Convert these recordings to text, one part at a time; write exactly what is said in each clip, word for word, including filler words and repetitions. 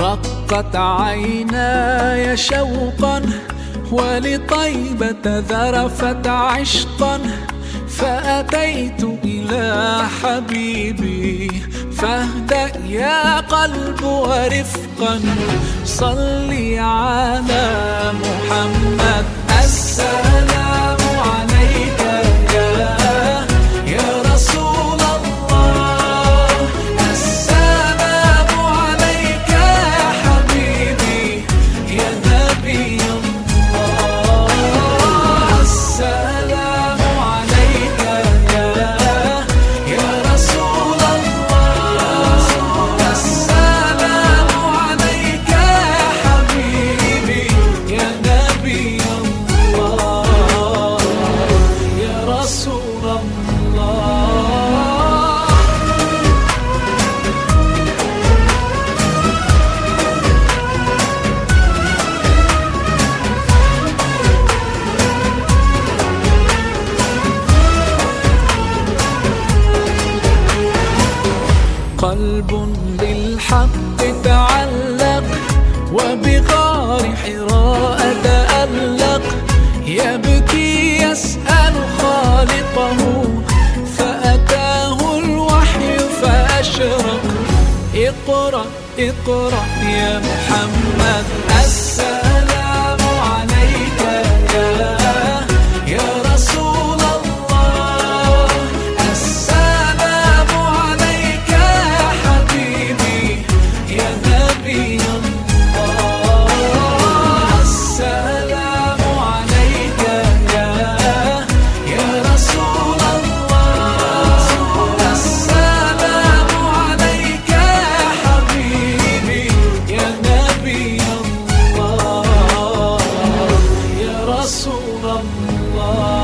رقت عيناي شوقا ولطيبة ذرفت عشقا، فأتيت إلى حبيبي فاهدأ يا قلب ورفقا، صلي على محمد. السلام عليك يا يا رسول الله، السلام عليك يا حبيبي يا نبي الله، السلام عليك يا يا رسول الله، السلام عليك يا حبيبي يا نبي الله يا رسول الله. قلب بالحق تعلق وبغار حراء تألق، يبكي يسأل خالقه فأتاه الوحي فأشرق. اقرأ اقرأ يا محمد. السلام عليك يا يا رسول الله، السلام عليك يا حبيبي يا نبي الله، السلام عليك يا يا رسول الله، السلام عليك يا حبيبي يا نبي الله يا رسول الله.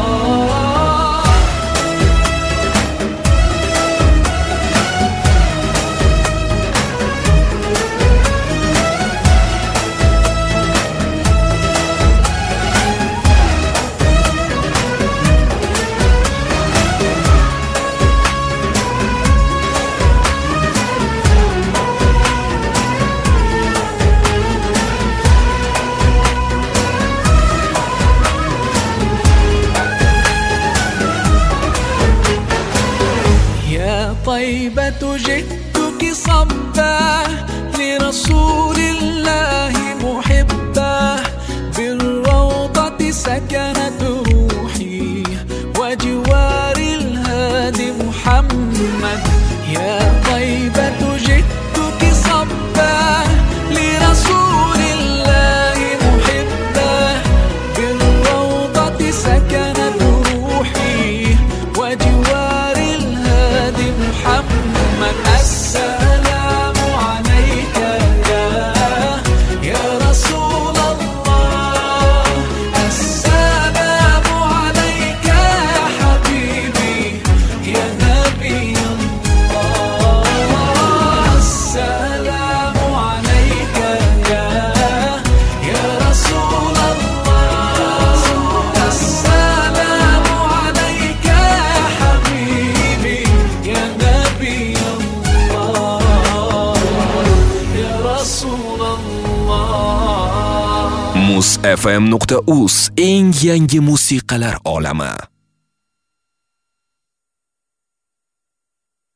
يا طيبة جئتك صبا لرسول الله محبا، بالروضة سكنت روحي وجوار الهادي محمد. يا طيبة جئتك صبا لرسول الله محبا، بالروضة سكنت روحي وجوار الهادي محمد. السلام عليك يا يا رسول الله، السلام عليك يا حبيبي يا نبي الله، السلام عليك يا يا رسول الله، السلام عليك يا حبيبي يا نبي الله يا رسول الله. muz f m nuqta uz eng yangi musiqalar olami.